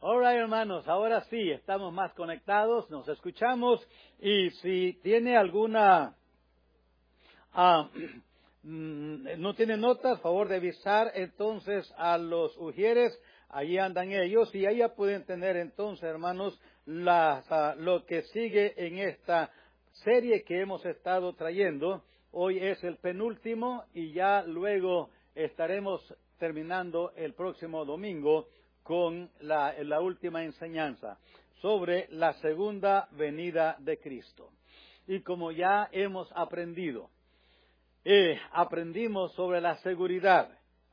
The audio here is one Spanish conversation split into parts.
Ahora, hermanos, ahora sí, estamos más conectados, nos escuchamos, y si tiene alguna, no tiene notas, favor de avisar entonces a los ujieres, allí andan ellos, y allá pueden tener entonces, hermanos, lo que sigue en esta serie que hemos estado trayendo. Hoy es el penúltimo y ya luego estaremos terminando el próximo domingo con la última enseñanza sobre la segunda venida de Cristo. Y como ya hemos aprendido, aprendimos sobre la seguridad,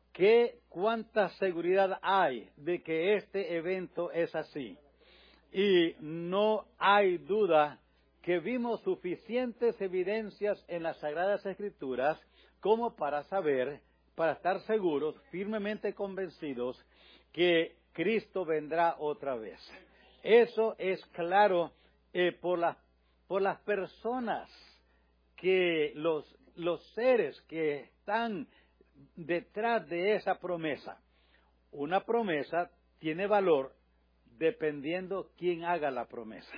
cuánta seguridad hay de que este evento es así. Y no hay duda que vimos suficientes evidencias en las Sagradas Escrituras como para saber, para estar seguros, firmemente convencidos, que Cristo vendrá otra vez. Eso es claro por las personas, que los seres que están detrás de esa promesa. Una promesa tiene valor dependiendo quién haga la promesa.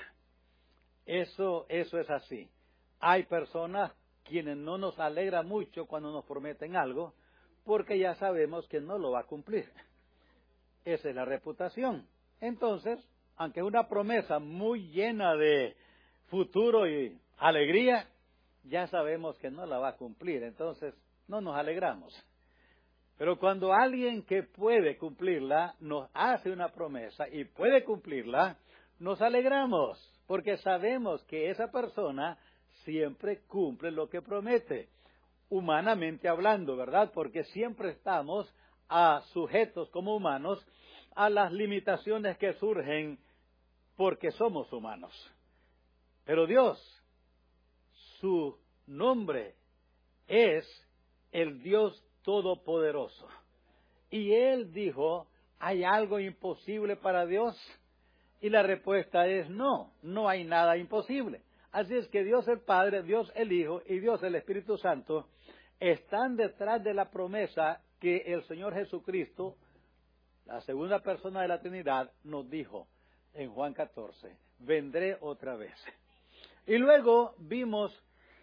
Eso es así. Hay personas quienes no nos alegra mucho cuando nos prometen algo, porque ya sabemos que no lo va a cumplir. Esa es la reputación. Entonces, aunque una promesa muy llena de futuro y alegría, ya sabemos que no la va a cumplir. Entonces, no nos alegramos. Pero cuando alguien que puede cumplirla nos hace una promesa y puede cumplirla, nos alegramos, porque sabemos que esa persona siempre cumple lo que promete, humanamente hablando, ¿verdad? Porque siempre estamos sujetos como humanos a las limitaciones que surgen porque somos humanos. Pero Dios, su nombre es el Dios Todopoderoso. Y Él dijo, ¿hay algo imposible para Dios? Y la respuesta es no, no hay nada imposible. Así es que Dios el Padre, Dios el Hijo y Dios el Espíritu Santo están detrás de la promesa que el Señor Jesucristo, la segunda persona de la Trinidad, nos dijo en Juan 14, vendré otra vez. Y luego vimos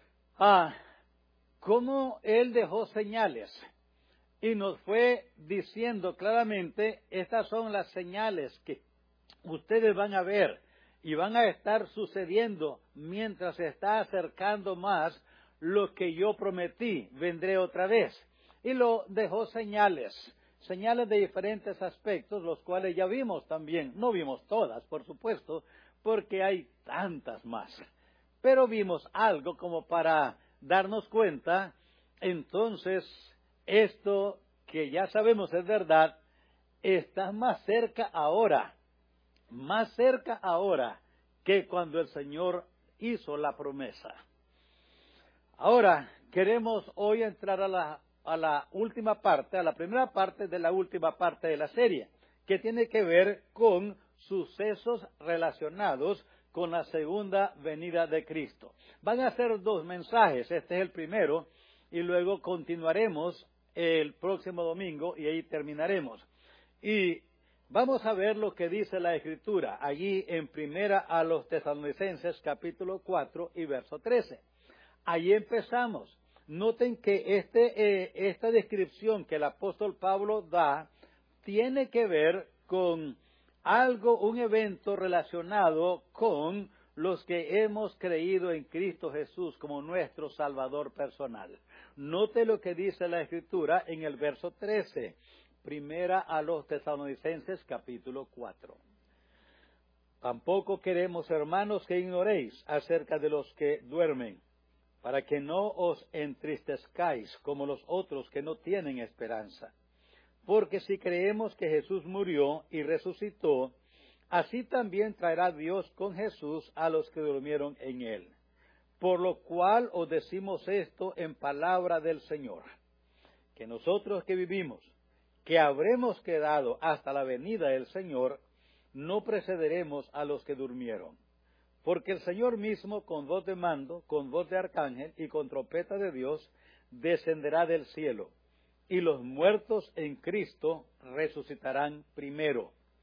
cómo Él dejó señales y nos fue diciendo claramente, estas son las señales que ustedes van a ver y van a estar sucediendo mientras se está acercando más lo que yo prometí, vendré otra vez. Y lo dejó señales de diferentes aspectos, los cuales ya vimos también. No vimos todas, por supuesto, porque hay tantas más. Pero vimos algo como para darnos cuenta, entonces, esto que ya sabemos es verdad, está más cerca ahora que cuando el Señor hizo la promesa. Ahora, queremos hoy entrar a la última parte, a la primera parte de la última parte de la serie, que tiene que ver con sucesos relacionados con la segunda venida de Cristo. Van a ser 2 mensajes, este es el primero, y luego continuaremos el próximo domingo y ahí terminaremos. Y vamos a ver lo que dice la Escritura, allí en Primera a los Tesalonicenses, capítulo 4 y verso 13. Allí empezamos. Noten que esta descripción que el apóstol Pablo da tiene que ver con un evento relacionado con los que hemos creído en Cristo Jesús como nuestro Salvador personal. Note lo que dice la Escritura en el verso 13, Primera a los Tesalonicenses, capítulo 4. Tampoco queremos, hermanos, que ignoréis acerca de los que duermen, para que no os entristezcáis como los otros que no tienen esperanza. Porque si creemos que Jesús murió y resucitó, así también traerá Dios con Jesús a los que durmieron en él. Por lo cual os decimos esto en palabra del Señor, que nosotros que vivimos, que habremos quedado hasta la venida del Señor, no precederemos a los que durmieron. Porque el Señor mismo, con voz de mando, con voz de arcángel y con trompeta de Dios, descenderá del cielo, y los muertos en Cristo resucitarán primero.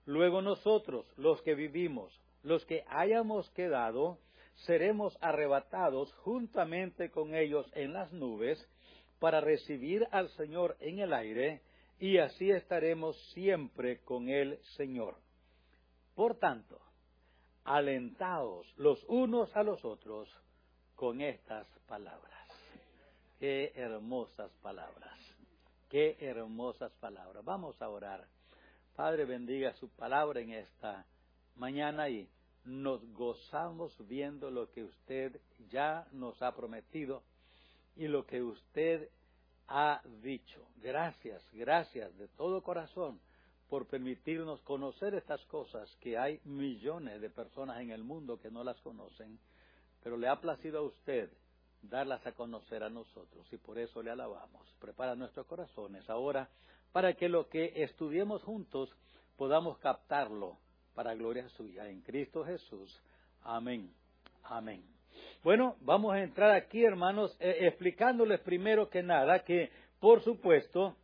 Luego nosotros, los que vivimos, los que hayamos quedado, seremos arrebatados juntamente con ellos en las nubes para recibir al Señor en el aire, y así estaremos siempre con el Señor. Por tanto, alentaos los unos a los otros con estas palabras. Qué hermosas palabras, qué hermosas palabras. Vamos a orar. Padre, bendiga su palabra en esta mañana y nos gozamos viendo lo que usted ya nos ha prometido y lo que usted ha dicho. Gracias, gracias de todo corazón por permitirnos conocer estas cosas, que hay millones de personas en el mundo que no las conocen, pero le ha placido a usted darlas a conocer a nosotros, y por eso le alabamos. Prepara nuestros corazones ahora para que lo que estudiemos juntos podamos captarlo para gloria suya, en Cristo Jesús. Amén. Amén. Bueno, vamos a entrar aquí, hermanos, explicándoles primero que nada que, por supuesto,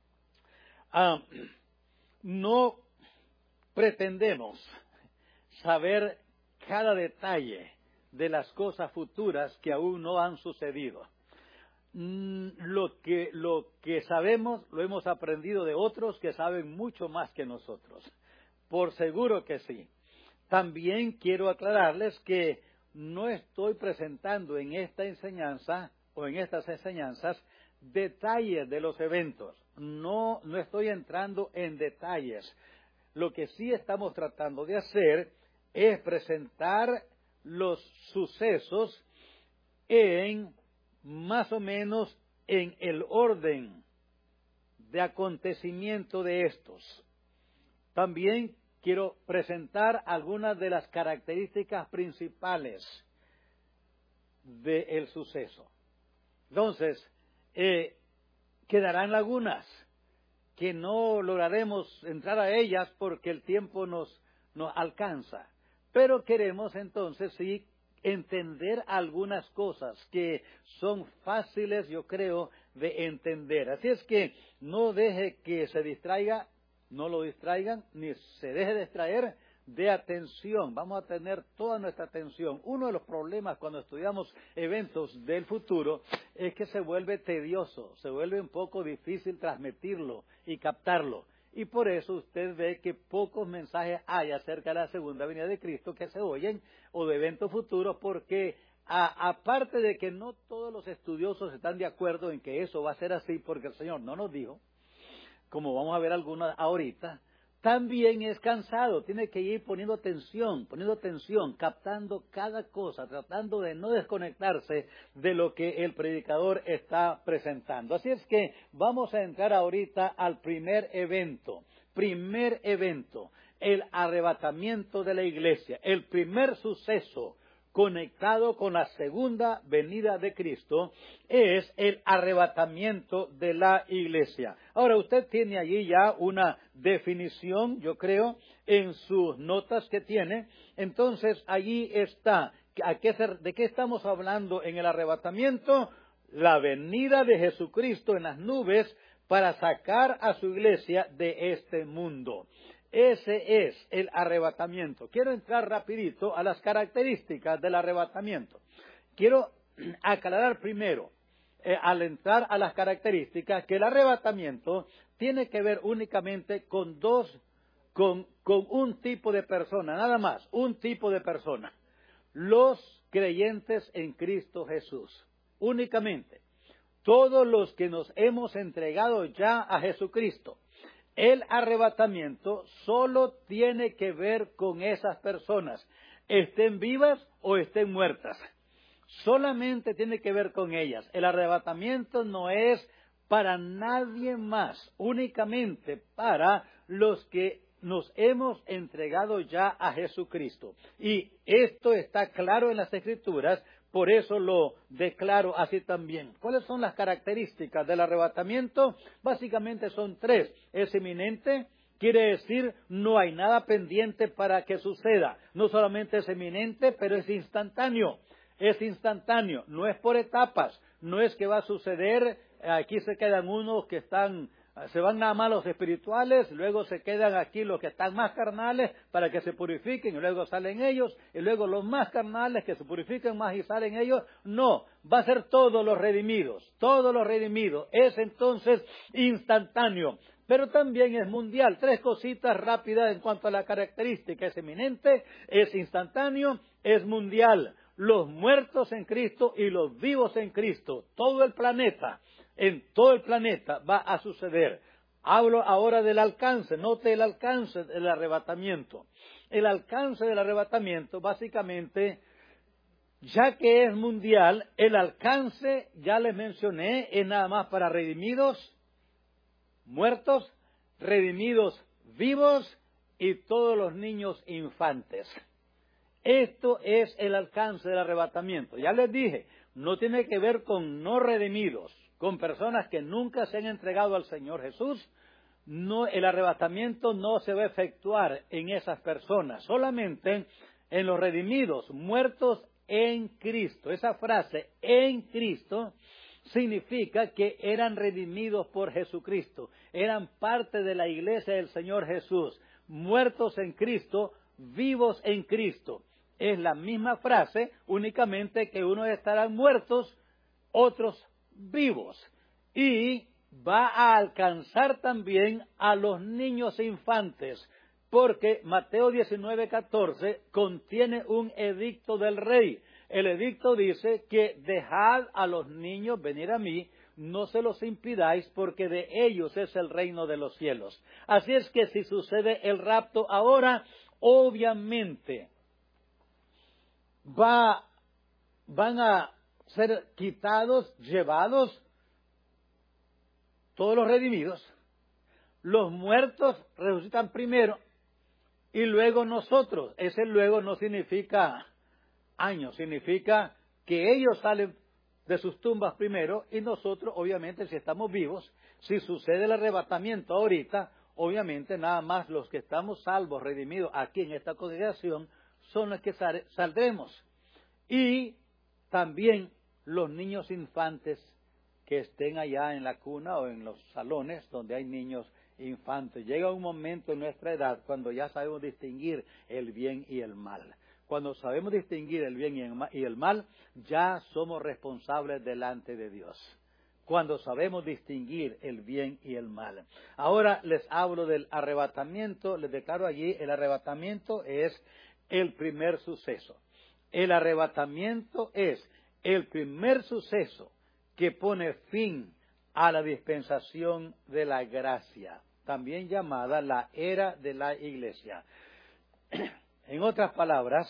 no pretendemos saber cada detalle de las cosas futuras que aún no han sucedido. Lo que sabemos lo hemos aprendido de otros que saben mucho más que nosotros. Por seguro que sí. También quiero aclararles que no estoy presentando en esta enseñanza o en estas enseñanzas detalles de los eventos. No estoy entrando en detalles. Lo que sí estamos tratando de hacer es presentar los sucesos en más o menos en el orden de acontecimiento de estos. También quiero presentar algunas de las características principales del suceso. Entonces, quedarán lagunas que no lograremos entrar a ellas porque el tiempo nos alcanza. Pero queremos entonces sí entender algunas cosas que son fáciles, yo creo, de entender. Así es que no deje que se distraiga, no lo distraigan, ni se deje distraer de atención. Vamos a tener toda nuestra atención. Uno de los problemas cuando estudiamos eventos del futuro es que se vuelve tedioso, se vuelve un poco difícil transmitirlo y captarlo. Y por eso usted ve que pocos mensajes hay acerca de la segunda venida de Cristo que se oyen, o de eventos futuros, porque aparte de que no todos los estudiosos están de acuerdo en que eso va a ser así, porque el Señor no nos dijo, como vamos a ver algunas ahorita, también es cansado, tiene que ir poniendo atención, captando cada cosa, tratando de no desconectarse de lo que el predicador está presentando. Así es que vamos a entrar ahorita al primer evento, el arrebatamiento de la iglesia, el primer suceso conectado con la segunda venida de Cristo es el arrebatamiento de la iglesia. Ahora, usted tiene allí ya una definición, yo creo, en sus notas que tiene. Entonces, allí está. ¿De qué estamos hablando en el arrebatamiento? La venida de Jesucristo en las nubes para sacar a su iglesia de este mundo. Ese es el arrebatamiento. Quiero entrar rapidito a las características del arrebatamiento. Quiero aclarar primero, al entrar a las características, que el arrebatamiento tiene que ver únicamente con un tipo de persona, nada más, un tipo de persona. Los creyentes en Cristo Jesús, únicamente. Todos los que nos hemos entregado ya a Jesucristo. El arrebatamiento solo tiene que ver con esas personas, estén vivas o estén muertas. Solamente tiene que ver con ellas. El arrebatamiento no es para nadie más, únicamente para los que nos hemos entregado ya a Jesucristo. Y esto está claro en las Escrituras, por eso lo declaro así también. ¿Cuáles son las características del arrebatamiento? Básicamente son tres. Es inminente, quiere decir no hay nada pendiente para que suceda. No solamente es inminente, pero es instantáneo. Es instantáneo, no es por etapas, no es que va a suceder, aquí se quedan unos que están Se van nada más los espirituales, luego se quedan aquí los que están más carnales para que se purifiquen y luego salen ellos, y luego los más carnales que se purifiquen más y salen ellos. No, va a ser todos los redimidos, todos los redimidos. Es entonces instantáneo, pero también es mundial. 3 cositas rápidas en cuanto a la característica. Es eminente, es instantáneo, es mundial. Los muertos en Cristo y los vivos en Cristo, todo el planeta. En todo el planeta va a suceder. Hablo ahora del alcance. Note el alcance del arrebatamiento. El alcance del arrebatamiento, básicamente, ya que es mundial, el alcance, ya les mencioné, es nada más para redimidos, muertos, redimidos vivos y todos los niños infantes. Esto es el alcance del arrebatamiento. Ya les dije, no tiene que ver con no redimidos, con personas que nunca se han entregado al Señor Jesús. No, el arrebatamiento no se va a efectuar en esas personas, solamente en los redimidos, muertos en Cristo. Esa frase, en Cristo, significa que eran redimidos por Jesucristo, eran parte de la iglesia del Señor Jesús, muertos en Cristo, vivos en Cristo. Es la misma frase, únicamente que unos estarán muertos, otros vivos. Y va a alcanzar también a los niños e infantes, porque Mateo 19:14 contiene un edicto del rey. El edicto dice que dejad a los niños venir a mí, no se los impidáis, porque de ellos es el reino de los cielos. Así es que si sucede el rapto ahora, obviamente van a ser quitados, llevados todos los redimidos. Los muertos resucitan primero y luego nosotros. Ese luego no significa años, significa que ellos salen de sus tumbas primero y nosotros, obviamente, si estamos vivos, si sucede el arrebatamiento ahorita, obviamente nada más los que estamos salvos, redimidos aquí en esta congregación, son los que saldremos. Y también los niños infantes que estén allá en la cuna o en los salones donde hay niños infantes. Llega un momento en nuestra edad cuando ya sabemos distinguir el bien y el mal. Cuando sabemos distinguir el bien y el mal, ya somos responsables delante de Dios. Cuando sabemos distinguir el bien y el mal. Ahora les hablo del arrebatamiento. Les declaro allí, el arrebatamiento es el primer suceso. El arrebatamiento es el primer suceso que pone fin a la dispensación de la gracia, también llamada la era de la iglesia. En otras palabras,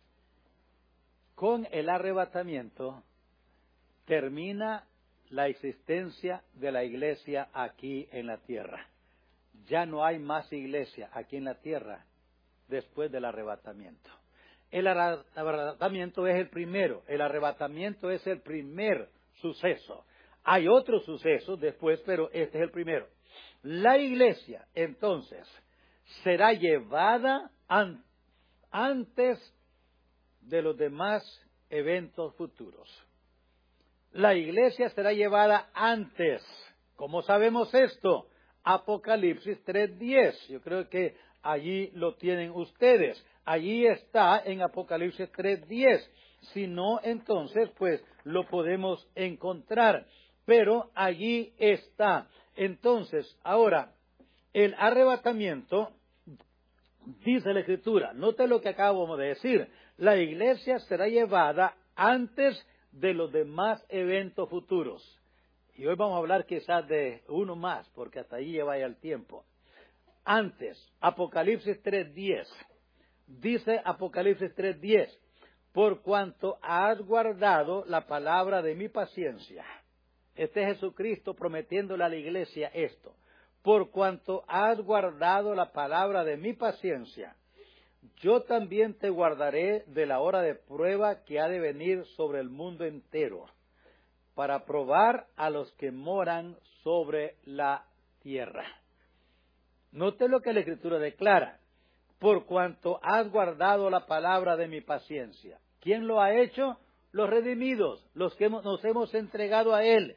con el arrebatamiento termina la existencia de la iglesia aquí en la tierra. Ya no hay más iglesia aquí en la tierra después del arrebatamiento. El arrebatamiento es el primero, el arrebatamiento es el primer suceso. Hay otros sucesos después, pero este es el primero. La iglesia, entonces, será llevada antes de los demás eventos futuros. La iglesia será llevada antes. ¿Cómo sabemos esto? Apocalipsis 3:10. Yo creo que allí lo tienen ustedes. Allí está en Apocalipsis 3:10. Si no, entonces, pues, lo podemos encontrar. Pero allí está. Entonces, ahora, el arrebatamiento, dice la Escritura, note lo que acabamos de decir, la iglesia será llevada antes de los demás eventos futuros. Y hoy vamos a hablar quizás de uno más, porque hasta ahí lleva ya el tiempo. Antes, Apocalipsis 3:10. Dice Apocalipsis 3:10, por cuanto has guardado la palabra de mi paciencia. Este es Jesucristo prometiéndole a la iglesia esto. Por cuanto has guardado la palabra de mi paciencia, yo también te guardaré de la hora de prueba que ha de venir sobre el mundo entero, para probar a los que moran sobre la tierra. Note lo que la Escritura declara. Por cuanto has guardado la palabra de mi paciencia. ¿Quién lo ha hecho? Los redimidos, los que nos hemos entregado a Él.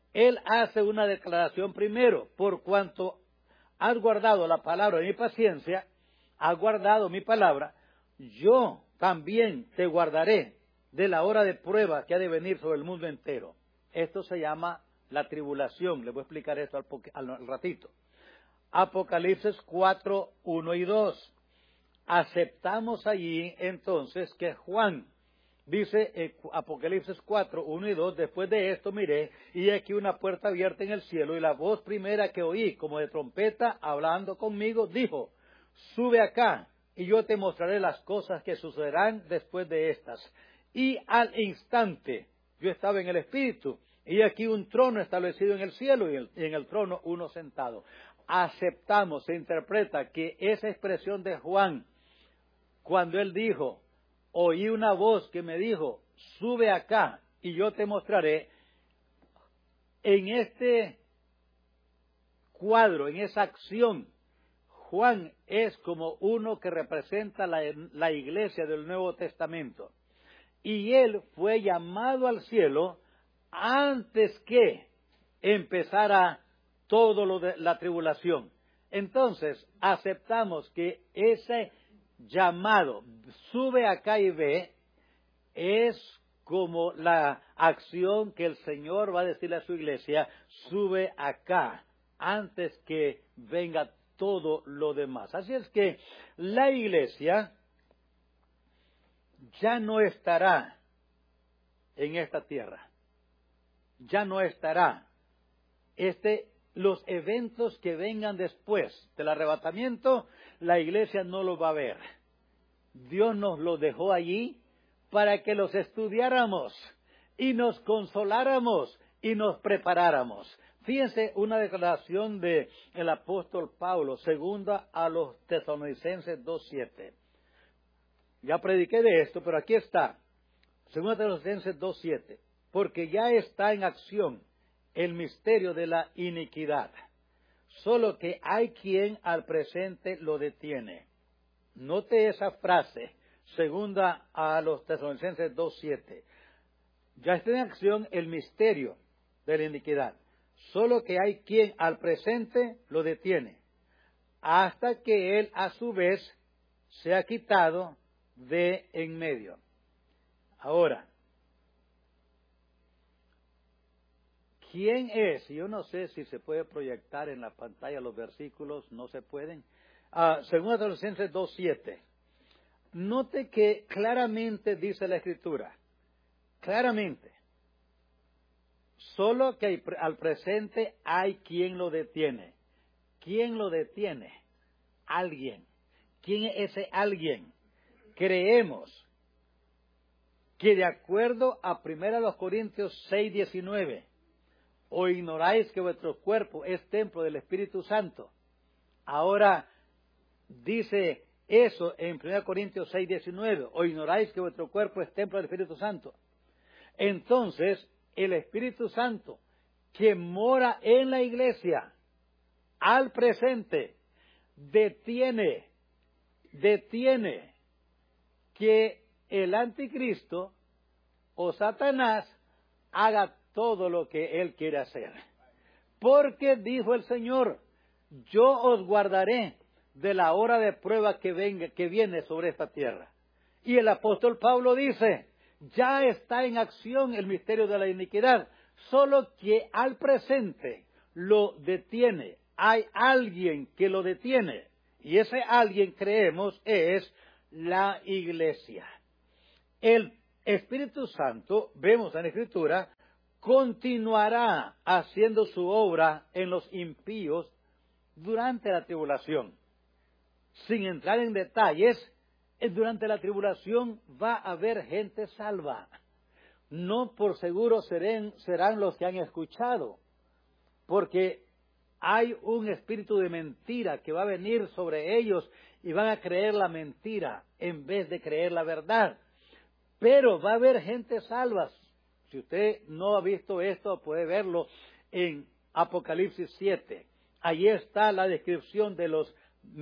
Él hace una declaración primero: por cuanto has guardado la palabra de mi paciencia, has guardado mi palabra, yo también te guardaré de la hora de prueba que ha de venir sobre el mundo entero. Esto se llama la tribulación. Les voy a explicar esto al ratito. Apocalipsis 4, 1 y 2. Aceptamos allí entonces que Juan dice, Apocalipsis 4, 1 y 2, después de esto miré, y aquí una puerta abierta en el cielo, y la voz primera que oí, como de trompeta, hablando conmigo, dijo: sube acá, y yo te mostraré las cosas que sucederán después de estas. Y al instante, yo estaba en el Espíritu, y aquí un trono establecido en el cielo, y en el trono uno sentado. Aceptamos, se interpreta que esa expresión de Juan, cuando él dijo: oí una voz que me dijo, sube acá y yo te mostraré, en este cuadro, en esa acción, Juan es como uno que representa la iglesia del Nuevo Testamento. Y él fue llamado al cielo antes que empezara todo lo de la tribulación. Entonces, aceptamos que ese llamado, sube acá y ve, es como la acción que el Señor va a decirle a su iglesia: sube acá, antes que venga todo lo demás. Así es que la iglesia ya no estará en esta tierra, ya no estará. Los eventos que vengan después del arrebatamiento, la iglesia no los va a ver. Dios nos los dejó allí para que los estudiáramos y nos consoláramos y nos preparáramos. Fíjense una declaración del apóstol Pablo, segunda a los Tesalonicenses 2:7. Ya prediqué de esto, pero aquí está, segunda Tesalonicenses 2:7. Porque ya está en acción el misterio de la iniquidad, solo que hay quien al presente lo detiene. Note esa frase, segunda a los Tesalonicenses 2:7. Ya está en acción el misterio de la iniquidad, solo que hay quien al presente lo detiene, hasta que él a su vez sea quitado de en medio. Ahora, ¿quién es? Yo no sé si se puede proyectar en la pantalla los versículos, no se pueden. Segunda Tesalonicenses 2:7. Note que claramente dice la Escritura, claramente, solo que al presente hay quien lo detiene. ¿Quién lo detiene? Alguien. ¿Quién es ese alguien? Creemos que de acuerdo a 1 Corintios 6:19, ¿o ignoráis que vuestro cuerpo es templo del Espíritu Santo? Ahora dice eso en 1 Corintios 6:19, ¿o ignoráis que vuestro cuerpo es templo del Espíritu Santo? Entonces, el Espíritu Santo que mora en la iglesia, al presente, detiene que el anticristo o Satanás haga todo lo que él quiere hacer. Porque dijo el Señor: yo os guardaré de la hora de prueba que viene sobre esta tierra. Y el apóstol Pablo dice: ya está en acción el misterio de la iniquidad, solo que al presente lo detiene. Hay alguien que lo detiene, y ese alguien, creemos, es la iglesia. El Espíritu Santo, vemos en la Escritura, continuará haciendo su obra en los impíos durante la tribulación. Sin entrar en detalles, durante la tribulación va a haber gente salva. No por seguro serán los que han escuchado, porque hay un espíritu de mentira que va a venir sobre ellos y van a creer la mentira en vez de creer la verdad. Pero va a haber gente salva. Si usted no ha visto esto, puede verlo en Apocalipsis 7. Allí está la descripción de los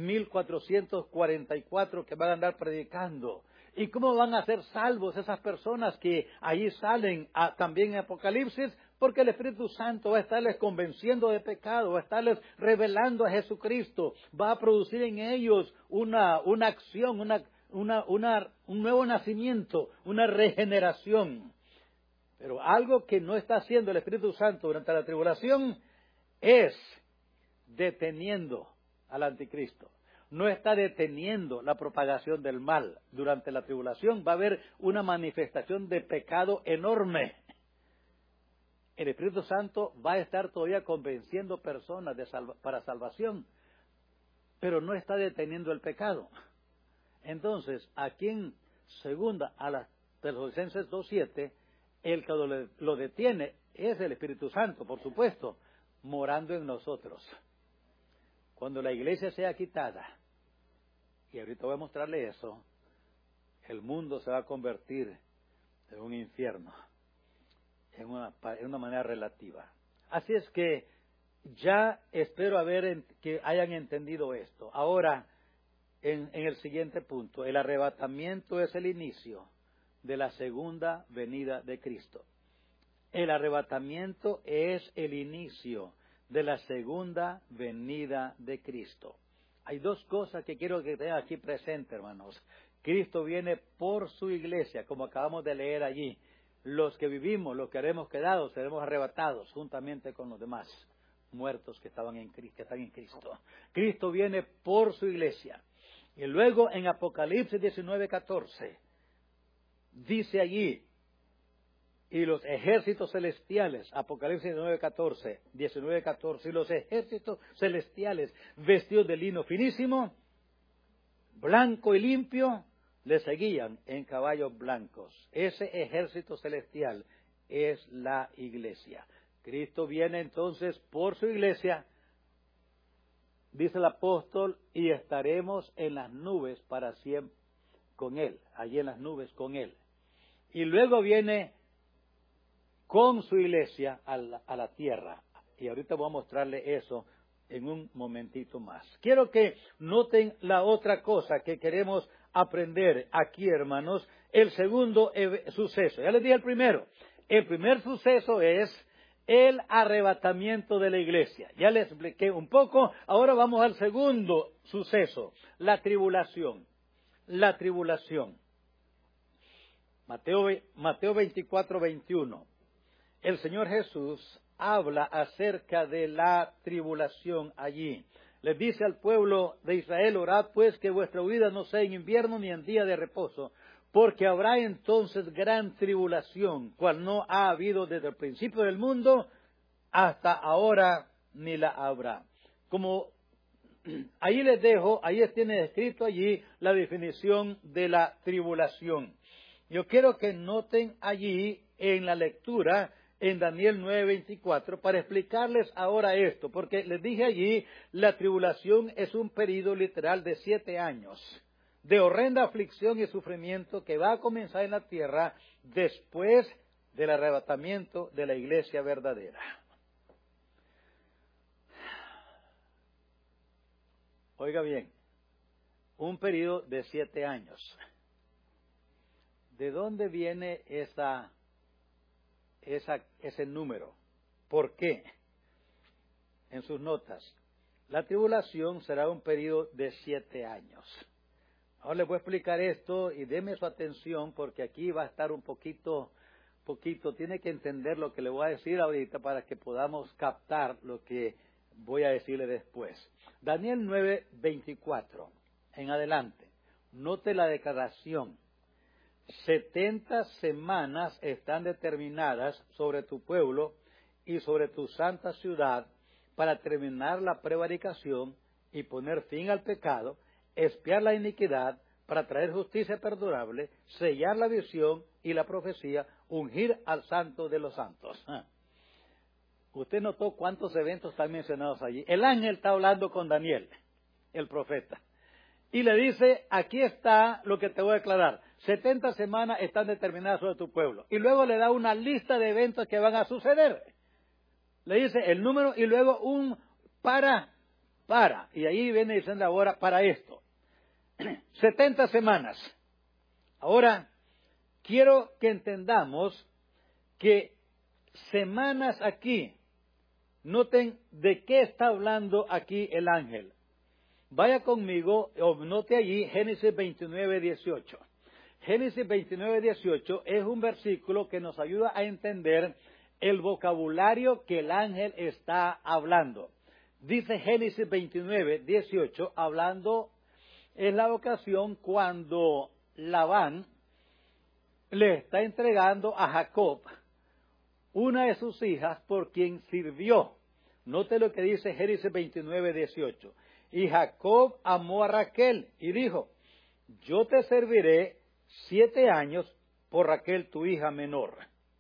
1444 que van a andar predicando. ¿Y cómo van a ser salvos esas personas que allí salen también en Apocalipsis? porque el Espíritu Santo va a estarles convenciendo de pecado, va a estarles revelando a Jesucristo, va a producir en ellos una acción, un nuevo nacimiento, una regeneración. Pero algo que no está haciendo el Espíritu Santo durante la tribulación es deteniendo al anticristo. No está deteniendo la propagación del mal. Durante la tribulación va a haber una manifestación de pecado enorme. El Espíritu Santo va a estar todavía convenciendo personas para salvación, pero no está deteniendo el pecado. Entonces, aquí en segunda a las Tesalonicenses 2:7, el que lo detiene es el Espíritu Santo, por supuesto, morando en nosotros. Cuando la iglesia sea quitada, y ahorita voy a mostrarle eso, el mundo se va a convertir en un infierno, en una manera relativa. Así es que ya espero que hayan entendido esto. Ahora, en el siguiente punto, el arrebatamiento es el inicio de la segunda venida de Cristo. El arrebatamiento es el inicio de la segunda venida de Cristo. Hay dos cosas que quiero que tengan aquí presente, hermanos. Cristo viene por su iglesia, como acabamos de leer allí. Los que vivimos, los que haremos quedado, seremos arrebatados juntamente con los demás muertos que están en Cristo. Cristo viene por su iglesia. Y luego en Apocalipsis 19:14, dice allí, y los ejércitos celestiales, Apocalipsis 19:14, y los ejércitos celestiales vestidos de lino finísimo, blanco y limpio, le seguían en caballos blancos. Ese ejército celestial es la iglesia. Cristo viene entonces por su iglesia, dice el apóstol, y estaremos en las nubes para siempre con Él, allí en las nubes con Él. Y luego viene con su iglesia a la tierra. Y ahorita voy a mostrarle eso en un momentito más. Quiero que noten la otra cosa que queremos aprender aquí, hermanos, el segundo suceso. Ya les dije el primero. El primer suceso es el arrebatamiento de la iglesia. Ya les expliqué un poco. Ahora vamos al segundo suceso, la tribulación. La tribulación. Mateo 24:21. El Señor Jesús habla acerca de la tribulación allí. Les dice al pueblo de Israel, orad pues que vuestra huida no sea en invierno ni en día de reposo, porque habrá entonces gran tribulación, cual no ha habido desde el principio del mundo hasta ahora ni la habrá. Como ahí les dejo, ahí tiene escrito allí la definición de la tribulación. Yo quiero que noten allí en la lectura, en Daniel 9:24, para explicarles ahora esto, porque les dije allí, la tribulación es un periodo literal de 7 años, de horrenda aflicción y sufrimiento que va a comenzar en la tierra después del arrebatamiento de la iglesia verdadera. Oiga bien, un periodo de 7 años. ¿De dónde viene ese número? ¿Por qué? En sus notas, la tribulación será un periodo de 7 años. Ahora les voy a explicar esto y denme su atención porque aquí va a estar un poquito, tiene que entender lo que le voy a decir ahorita para que podamos captar lo que voy a decirle después. Daniel 9:24, en adelante, note la declaración. 70 semanas están determinadas sobre tu pueblo y sobre tu santa ciudad para terminar la prevaricación y poner fin al pecado, expiar la iniquidad, para traer justicia perdurable, sellar la visión y la profecía, ungir al santo de los santos. Usted notó cuántos eventos están mencionados allí. El ángel está hablando con Daniel, el profeta, y le dice, aquí está lo que te voy a declarar. 70 semanas están determinadas sobre tu pueblo. Y luego le da una lista de eventos que van a suceder. Le dice el número y luego un para. Y ahí viene diciendo ahora para esto. 70 semanas. Ahora, quiero que entendamos que semanas aquí. Noten de qué está hablando aquí el ángel. Vaya conmigo, o note allí Génesis 29, 18. Génesis 29, 18 es un versículo que nos ayuda a entender el vocabulario que el ángel está hablando. Dice Génesis 29, 18, hablando, es la ocasión cuando Labán le está entregando a Jacob una de sus hijas por quien sirvió. Note lo que dice Génesis 29, 18. Y Jacob amó a Raquel y dijo, yo te serviré 7 años por Raquel, tu hija menor.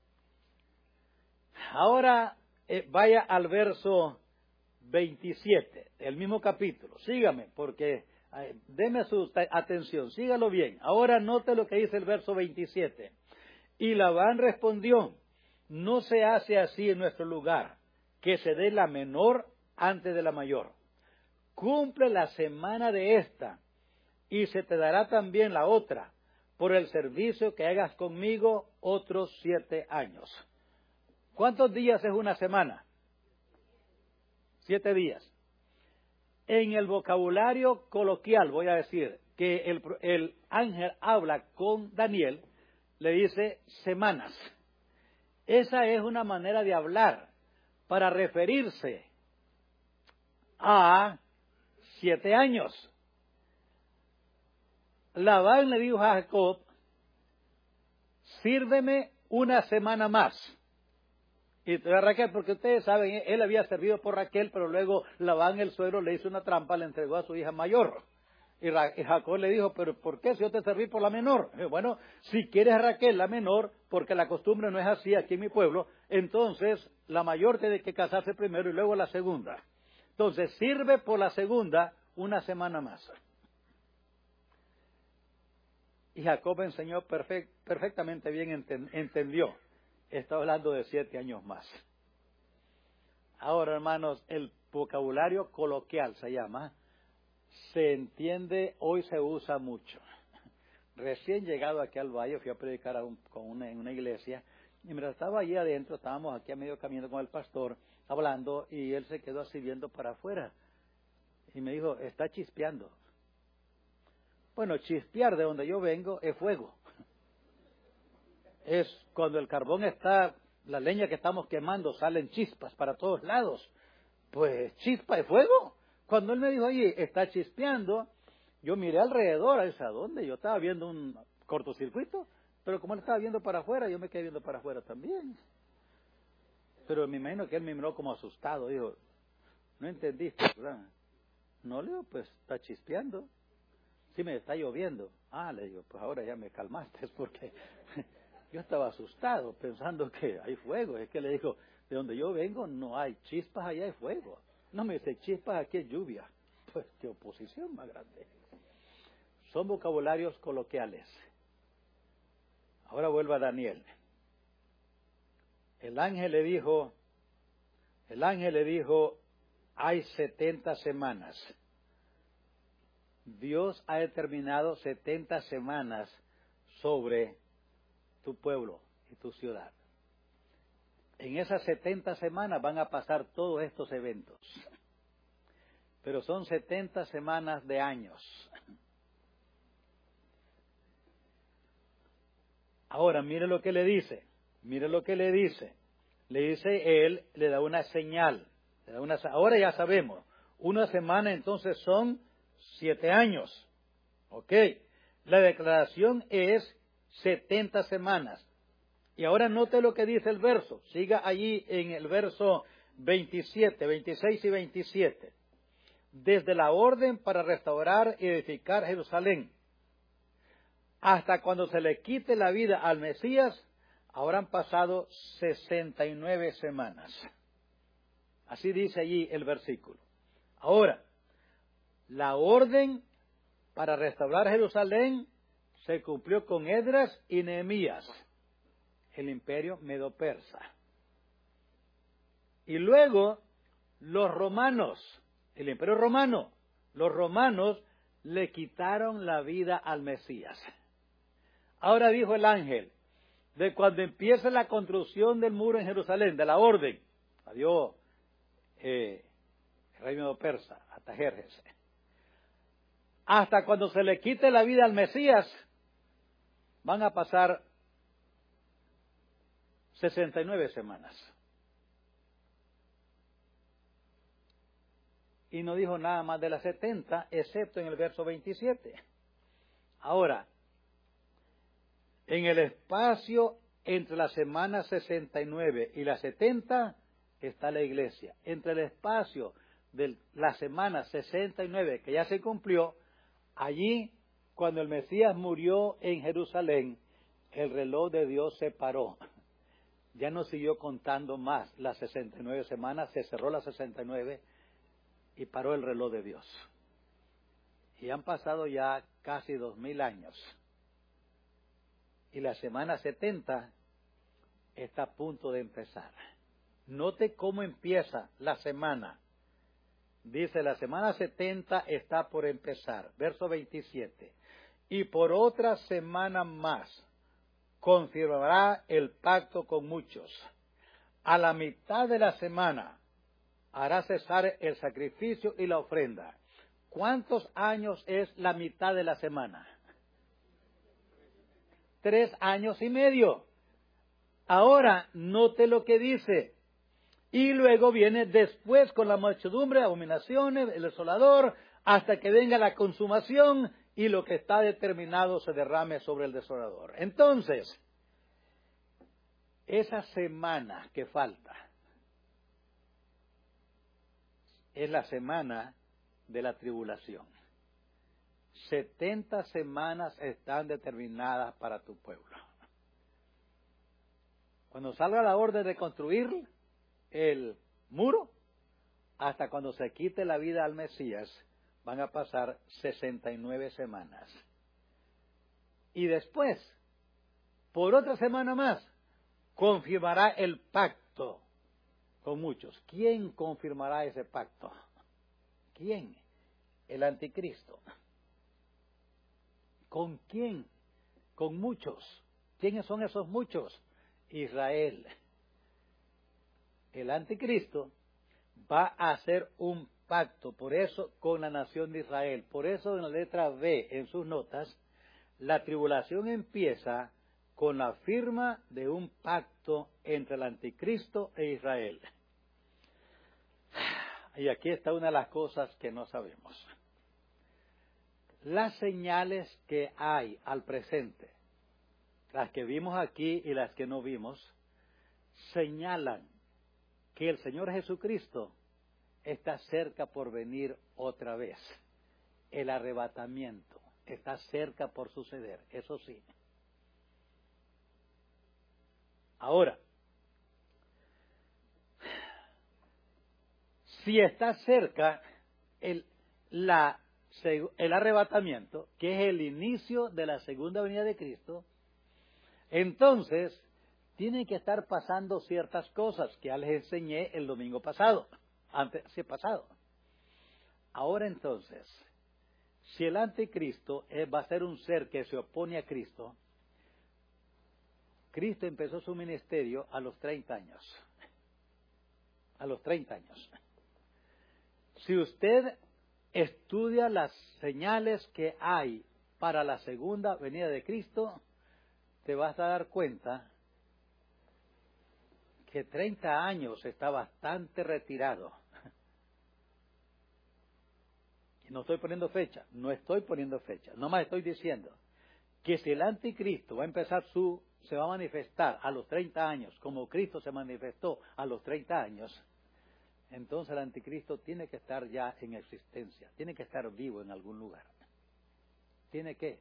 Ahora vaya al verso 27, el mismo capítulo. Sígame, porque deme su atención, sígalo bien. Ahora note lo que dice el verso 27. Y Labán respondió, no se hace así en nuestro lugar, que se dé la menor antes de la mayor. Cumple la semana de esta, y se te dará también la otra, por el servicio que hagas conmigo otros 7 años. ¿Cuántos días es una semana? 7 días. En el vocabulario coloquial, voy a decir, que el ángel habla con Daniel, le dice semanas. Esa es una manera de hablar para referirse a 7 años. Labán le dijo a Jacob, sírveme una semana más. Y te voy a Raquel, porque ustedes saben, él había servido por Raquel, pero luego Labán, el suegro, le hizo una trampa, le entregó a su hija mayor. Y Jacob le dijo, pero ¿por qué si yo te serví por la menor? Bueno, si quieres a Raquel, la menor, porque la costumbre no es así aquí en mi pueblo, entonces la mayor tiene que casarse primero y luego la segunda. Entonces sirve por la segunda una semana más. Y Jacob enseñó perfectamente bien, entendió. Está hablando de 7 años más. Ahora, hermanos, el vocabulario coloquial se llama, se entiende, hoy se usa mucho. Recién llegado aquí al valle, fui a predicar en una iglesia, y mientras estaba allí adentro, estábamos aquí a medio camino con el pastor, hablando, y él se quedó así viendo para afuera. Y me dijo, está chispeando. Bueno, chispear de donde yo vengo es fuego. Es cuando el carbón está, la leña que estamos quemando, salen chispas para todos lados. Pues chispa es fuego. Cuando él me dijo, oye, está chispeando, yo miré alrededor, ¿a dónde? Yo estaba viendo un cortocircuito, pero como él estaba viendo para afuera, yo me quedé viendo para afuera también. Pero me imagino que él me miró como asustado, dijo, no entendiste, ¿verdad? No, le digo, pues está chispeando. Sí, me está lloviendo. Ah, le digo, pues ahora ya me calmaste, porque yo estaba asustado pensando que hay fuego. Es que le digo, de donde yo vengo no hay chispas, allá hay fuego. No me dice chispas, aquí es lluvia. Pues qué oposición más grande. Son vocabularios coloquiales. Ahora vuelva a Daniel. El ángel le dijo, hay 70 semanas. Dios ha determinado 70 semanas sobre tu pueblo y tu ciudad. En esas 70 semanas van a pasar todos estos eventos. Pero son 70 semanas de años. Ahora, mire lo que le dice. Le dice él, le da una señal. Ahora ya sabemos. Una semana entonces son 7 años. ¿Ok? La declaración es 70 semanas. Y ahora note lo que dice el verso. Siga allí en el verso 27, 26 y 27. Desde la orden para restaurar y edificar Jerusalén, hasta cuando se le quite la vida al Mesías, habrán pasado 69 semanas. Así dice allí el versículo. Ahora, la orden para restaurar Jerusalén se cumplió con Esdras y Nehemías, el imperio medo-persa. Y luego, los romanos, el imperio romano, los romanos le quitaron la vida al Mesías. Ahora dijo el ángel, de cuando empieza la construcción del muro en Jerusalén, de la orden, la dio el reino persa, Artajerjes, hasta cuando se le quite la vida al Mesías, van a pasar 69 semanas. Y no dijo nada más de las 70, excepto en el verso 27. Ahora, en el espacio entre la semana 69 y la 70 está la iglesia. Entre el espacio de la semana 69, que ya se cumplió, allí, cuando el Mesías murió en Jerusalén, el reloj de Dios se paró. Ya no siguió contando más las 69 semanas, se cerró las 69 y paró el reloj de Dios. Y han pasado ya casi 2000 años. Y la semana 70 está a punto de empezar. Note cómo empieza la semana. Dice, la semana 70 está por empezar. Verso 27. Y por otra semana más confirmará el pacto con muchos. A la mitad de la semana hará cesar el sacrificio y la ofrenda. ¿Cuántos años es la mitad de la semana? 3 años y medio. Ahora, note lo que dice. Y luego viene después con la muchedumbre, abominaciones, el desolador, hasta que venga la consumación y lo que está determinado se derrame sobre el desolador. Entonces, esa semana que falta es la semana de la tribulación. 70 semanas están determinadas para tu pueblo. Cuando salga la orden de construir el muro, hasta cuando se quite la vida al Mesías, van a pasar 69 semanas. Y después, por otra semana más, confirmará el pacto con muchos. ¿Quién confirmará ese pacto? ¿Quién? El anticristo. ¿Con quién? Con muchos. ¿Quiénes son esos muchos? Israel. El anticristo va a hacer un pacto, por eso, con la nación de Israel. Por eso en la letra B, en sus notas, la tribulación empieza con la firma de un pacto entre el anticristo e Israel. Y aquí está una de las cosas que no sabemos. Las señales que hay al presente, las que vimos aquí y las que no vimos, señalan que el Señor Jesucristo está cerca por venir otra vez. El arrebatamiento está cerca por suceder, eso sí. Ahora, si está cerca el arrebatamiento, que es el inicio de la segunda venida de Cristo, entonces tienen que estar pasando ciertas cosas que ya les enseñé el domingo pasado, pasado. Ahora entonces, si el anticristo va a ser un ser que se opone a Cristo, Cristo empezó su ministerio a los 30 años. A los 30 años. Si usted estudia las señales que hay para la segunda venida de Cristo, te vas a dar cuenta que 30 años está bastante retirado. Y no estoy poniendo fecha, nomás estoy diciendo que si el anticristo se va a manifestar a los 30 años, como Cristo se manifestó a los 30 años, entonces el anticristo tiene que estar ya en existencia, tiene que estar vivo en algún lugar. Tiene que.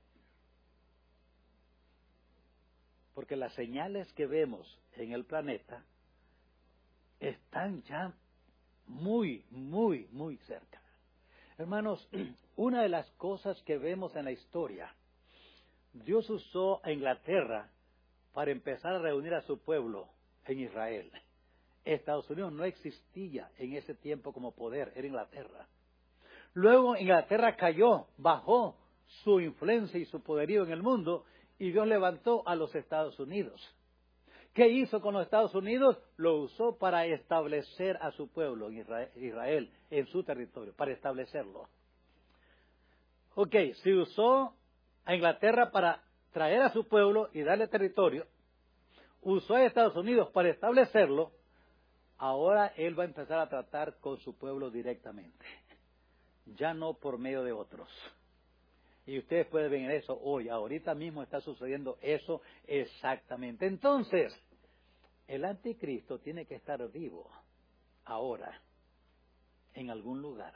Porque las señales que vemos en el planeta están ya muy, muy, muy cerca. Hermanos, una de las cosas que vemos en la historia, Dios usó a Inglaterra para empezar a reunir a su pueblo en Israel. Estados Unidos no existía en ese tiempo como poder, era Inglaterra. Luego Inglaterra cayó, bajó su influencia y su poderío en el mundo, y Dios levantó a los Estados Unidos. ¿Qué hizo con los Estados Unidos? Lo usó para establecer a su pueblo, Israel, en su territorio, para establecerlo. Ok, si usó a Inglaterra para traer a su pueblo y darle territorio, usó a Estados Unidos para establecerlo, ahora Él va a empezar a tratar con su pueblo directamente, ya no por medio de otros. Y ustedes pueden ver eso hoy, ahorita mismo está sucediendo eso exactamente. Entonces, el anticristo tiene que estar vivo ahora, en algún lugar.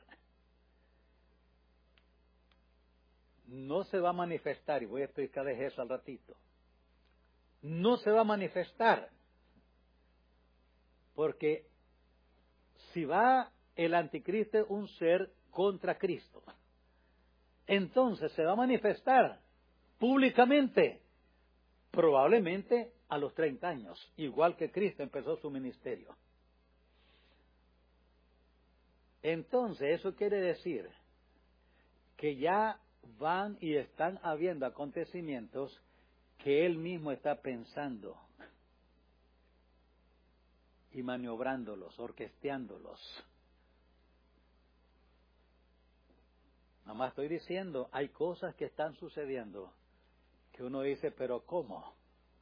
No se va a manifestar, y voy a explicarles eso al ratito. No se va a manifestar, porque si va el anticristo un ser contra Cristo, entonces se va a manifestar públicamente, probablemente a los 30 años, igual que Cristo empezó su ministerio. Entonces, eso quiere decir que ya van y están habiendo acontecimientos que Él mismo está pensando y maniobrándolos, orquesteándolos. Nada más estoy diciendo, hay cosas que están sucediendo que uno dice, pero ¿cómo?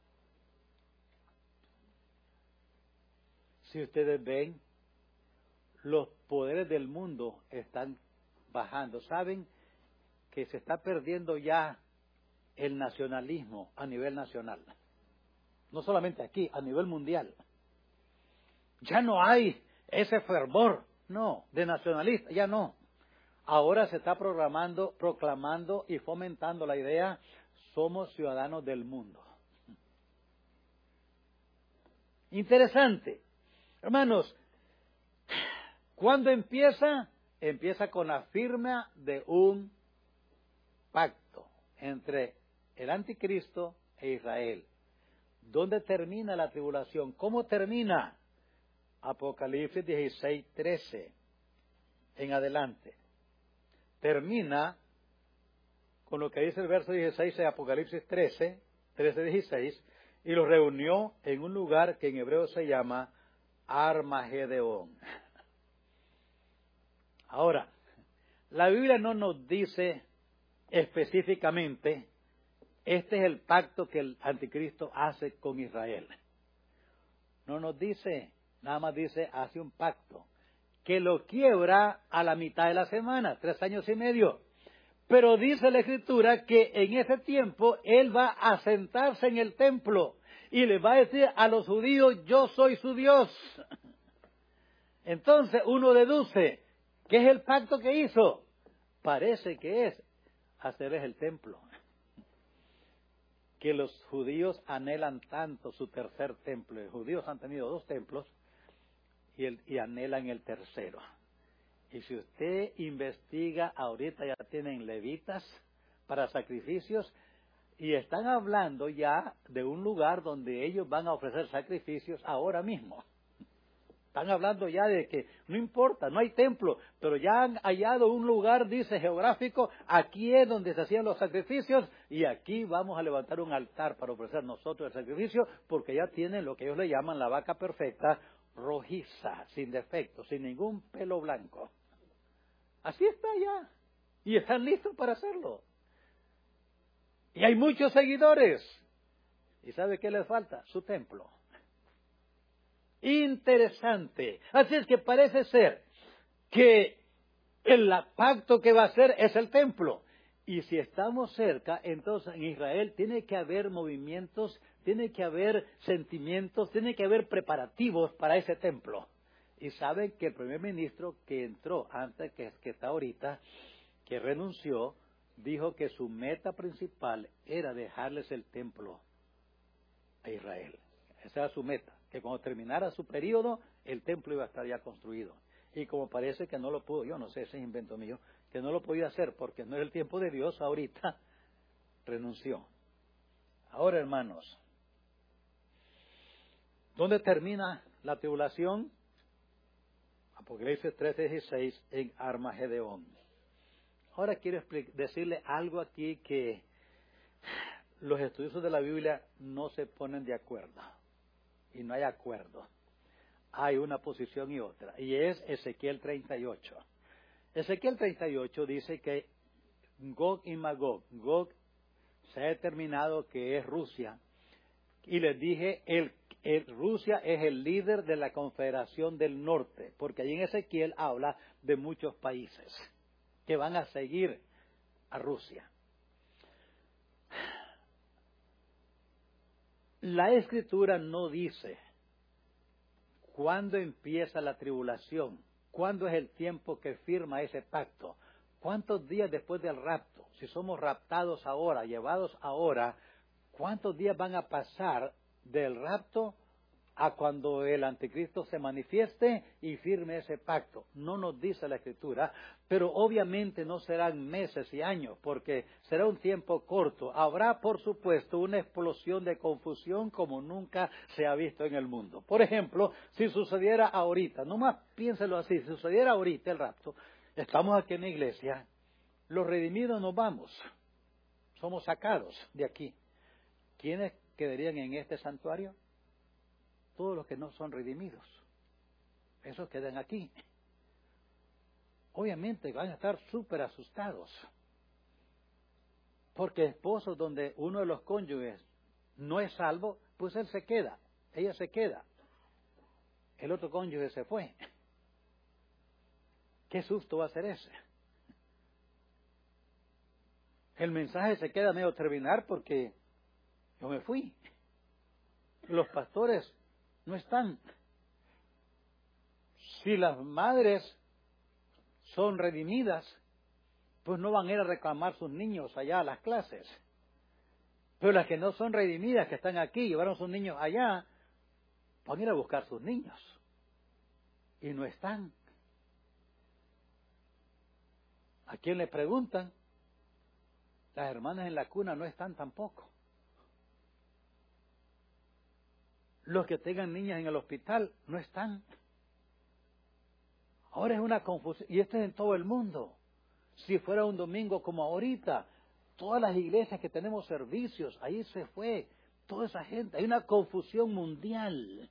Si ustedes ven, los poderes del mundo están bajando. ¿Saben que se está perdiendo ya el nacionalismo a nivel nacional? No solamente aquí, a nivel mundial. Ya no hay ese fervor, no, de nacionalista, ya no. Ahora se está proclamando y fomentando la idea, somos ciudadanos del mundo. Interesante. Hermanos, ¿cuándo empieza? Empieza con la firma de un pacto entre el anticristo e Israel. ¿Dónde termina la tribulación? ¿Cómo termina? Apocalipsis 16, 13 en adelante. Termina con lo que dice el verso 16 de Apocalipsis 13, 16, y los reunió en un lugar que en hebreo se llama Armageddon. Ahora, la Biblia no nos dice específicamente, este es el pacto que el anticristo hace con Israel. No nos dice, nada más dice, hace un pacto, que lo quiebra a la mitad de la semana, 3 años y medio. Pero dice la Escritura que en ese tiempo Él va a sentarse en el templo y le va a decir a los judíos, yo soy su Dios. Entonces uno deduce, ¿qué es el pacto que hizo? Parece que es hacerles el templo. Que los judíos anhelan tanto su tercer templo. Los judíos han tenido 2 templos y anhelan el tercero. Y si usted investiga, ahorita ya tienen levitas para sacrificios y están hablando ya de un lugar donde ellos van a ofrecer sacrificios ahora mismo. Están hablando ya de que no importa, no hay templo, pero ya han hallado un lugar, dice, geográfico, aquí es donde se hacían los sacrificios y aquí vamos a levantar un altar para ofrecer nosotros el sacrificio porque ya tienen lo que ellos le llaman la vaca perfecta, rojiza, sin defecto, sin ningún pelo blanco. Así está ya. Y están listos para hacerlo. Y hay muchos seguidores. ¿Y sabe qué les falta? Su templo. Interesante. Así es que parece ser que el pacto que va a hacer es el templo. Y si estamos cerca, entonces en Israel tiene que haber movimientos, tiene que haber sentimientos, tiene que haber preparativos para ese templo. Y saben que el primer ministro que entró antes que está ahorita, que renunció, dijo que su meta principal era dejarles el templo a Israel. Esa era su meta, que cuando terminara su periodo, el templo iba a estar ya construido. Y como parece que no lo pudo, yo no sé, ese es invento mío, que no lo podía hacer porque no era el tiempo de Dios, ahorita renunció. Ahora, hermanos, ¿dónde termina la tribulación? Apocalipsis 13:16 en Armageddon. Ahora quiero decirle algo aquí que los estudiosos de la Biblia no se ponen de acuerdo. Y no hay acuerdo. Hay una posición y otra. Y es Ezequiel 38. Ezequiel 38 dice que Gog y Magog. Gog se ha determinado que es Rusia. Y les dije, Rusia es el líder de la Confederación del Norte. Porque ahí en Ezequiel habla de muchos países que van a seguir a Rusia. La Escritura no dice cuándo empieza la tribulación, cuándo es el tiempo que firma ese pacto, cuántos días después del rapto, si somos raptados ahora, llevados ahora, cuántos días van a pasar del rapto a cuando el anticristo se manifieste y firme ese pacto. No nos dice la Escritura, pero obviamente no serán meses y años, porque será un tiempo corto. Habrá, por supuesto, una explosión de confusión como nunca se ha visto en el mundo. Por ejemplo, si sucediera ahorita, nomás piénselo así, si sucediera ahorita el rapto, estamos aquí en la iglesia, los redimidos nos vamos, somos sacados de aquí. ¿Quiénes quedarían en este santuario? Todos los que no son redimidos. Esos quedan aquí. Obviamente van a estar súper asustados. Porque esposos donde uno de los cónyuges no es salvo, pues él se queda, ella se queda. El otro cónyuge se fue. ¿Qué susto va a ser ese? El mensaje se queda medio terminar porque yo me fui. Los pastores no están. Si las madres son redimidas, pues no van a ir a reclamar sus niños allá a las clases. Pero las que no son redimidas, que están aquí, llevaron sus niños allá, van a ir a buscar sus niños. Y no están. ¿A quién le preguntan? Las hermanas en la cuna no están tampoco. Los que tengan niñas en el hospital no están. Ahora es una confusión, y esto es en todo el mundo. Si fuera un domingo como ahorita, todas las iglesias que tenemos servicios, ahí se fue toda esa gente. Hay una confusión mundial.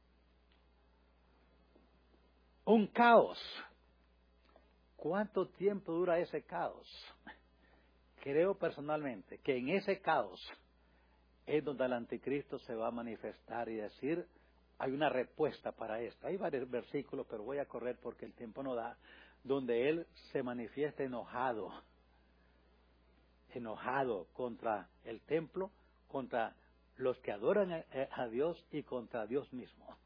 Un caos. ¿Cuánto tiempo dura ese caos? Creo personalmente que en ese caos es donde el anticristo se va a manifestar y decir, hay una respuesta para esto. Hay varios versículos, pero voy a correr porque el tiempo no da, donde él se manifiesta enojado contra el templo, contra los que adoran a Dios y contra Dios mismo.